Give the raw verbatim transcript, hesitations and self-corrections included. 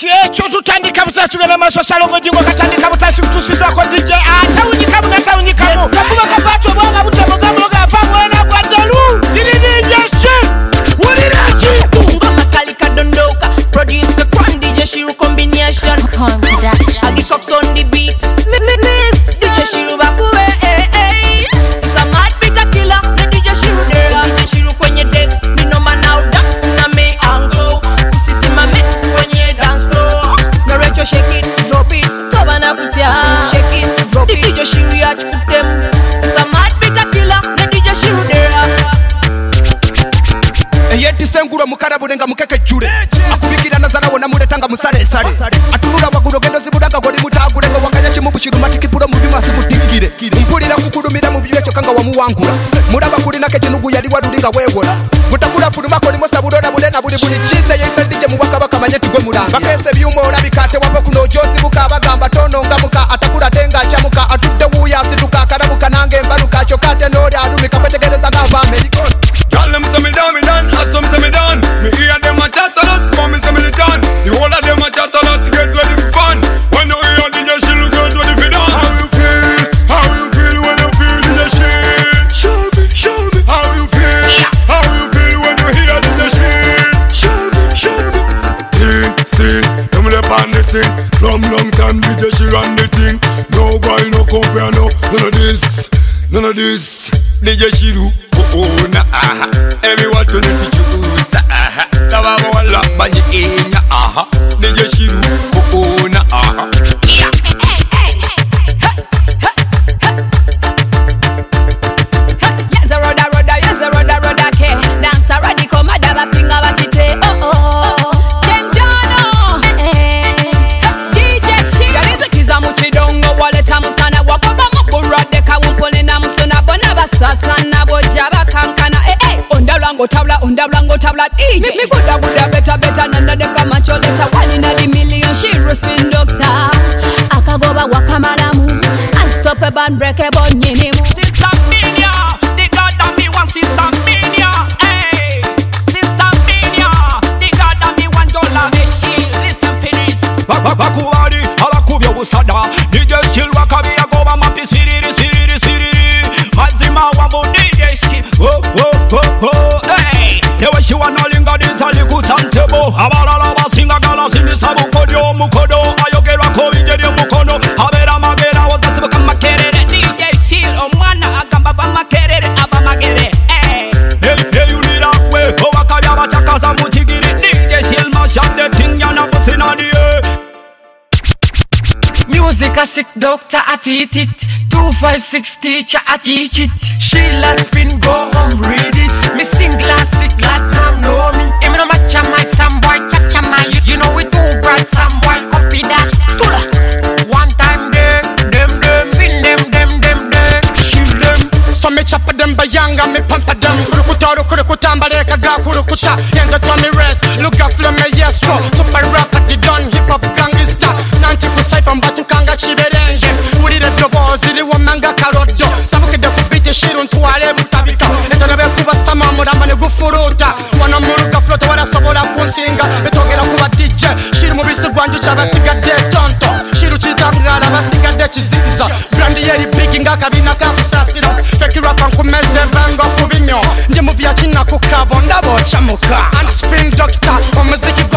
Checho tutandika butachugana maso salongo jingo katandika butachi kutusiza kwa D J atawunyika buna tawunyika mo nakuba kabacho bonga butemo gamoga pamwena kwa dalu diri D J ulirachi ngoma kali kadondoka producer Kwan D J Shiru combination Agi Cox on the beat this D J Shiru bakuwe eh eh Samad Peter Killer na D J Shiru dera D J Shiru kwenye decks ni noma now dance na me ango usisima me kwenye dance floor no retro shake it drop it toba na kutia shake it drop it D J Shiru ya chutem Samad Peter Killer na D J Shiru dera Eyeti sengura mukarabu nenga mukeke jure akubikira nazara wona muretanga musale sale atunura baguro gendo zibudaga goli mutagure ngo wakanya kimubushira matikipuro mu bimasi butingire mpulira kukudumira mu byecho kanga wa muwangura muraba kuri nake kinugu yali wadulinga wewora gutakura fuluma ko limo sabulona bulena buli buli chise yendije mu wakaba kamanye tigwe muranga bakese byumo olabikate wapo kuno josi bukaba gamba tono ngamuka atakura denga chamuka atudde wuya situka karabuka nange mbaluka chokate nori adumika petegereza ngava America. Tell them say me down, me done, as some say me done. Me hear them a chat a lot, for me say me done. The whole of them a chat a lot to get ready for fun. When you hear D J Shiru get ready for dance. How you feel? How you feel when you feel D J Shiru? Show me, show me. How you feel? How you feel when you hear D J Shiru? Show me, show me. Sing, sing, them lep on the sing. From long time D J Shiru on the thing. No boy, no compare, no, none of this, none of this. D J Shiru. Oh na aha, everyone to need to choose aha. Tawa wala baji inya aha. D J Shiru, oh na aha. Yes a roda roda, yes a roda roda ke. Dance a radical madaba pinga bakite. Oh oh, dem jano. D J Shiru. Yalize kiza muchidongo wale tamu sana wakoba mukurade kawumpole na musona bona basasa na bojaba kankana eh eh onda blango tabla onda blango tabla D J me good good better better nanda dem kama choleta one in a the million Shiru spin doctor akagoba wakamalamu unstoppable unbreakable nyinimu Sister Minia the God that me want Sister Minia eh Sister Minia the God that me want dollar she listen for this Bakuwari abakubya busada D J Shiru akabi agoba mapi siriri siriri siriri mazima wambo D J Shiru oh oh oh oh hey yewe shi wanalinga ditali kutantebo abalala basinga gala sinisabu kodio mukodo ayogerwa ko binjeri mukono abera magera wazasibuka makerere D J Shiru omwana agamba bamakerere abamagere eh hey hey unira we owakabya bachakaza muchigiri D J Shiru mashande tinyana busina die Music a sick doctor at eat it. Two five six teacher I teach it. Sheila spin go home read it. Me sing classic like them know me. Him no match my some boy catch my. You know we too bright some boy copy that. Tula. One time there, them them spin them them them them. Shield them. So me chop them by younger me pamper them. Kurukutaro kurukutamba leka ga kurukuta. Yenza to me rest. Look up for me yes true. Super rap at the done hip hop gangsta. Nanti kusaifa mbatu kanga chiberenje. Urire dobo zili wamanga karodo. Sabuke de kubite Shiru ntwale butabika. Eto nebe kuba sama muramba ne gufuruta. Wana muruka flota wala sobola kunsinga. Betogera kuba D J Shiru mubisi gwanju chabasiga de tonto. Shiru chitangala basiga de chiziza. Brandi yeri big ngaka bina kakusasiro. Feki rapa nkumeze bango kubinyo. Ndi muvya china kukabo ndabo chamuka. And spin doctor omuziki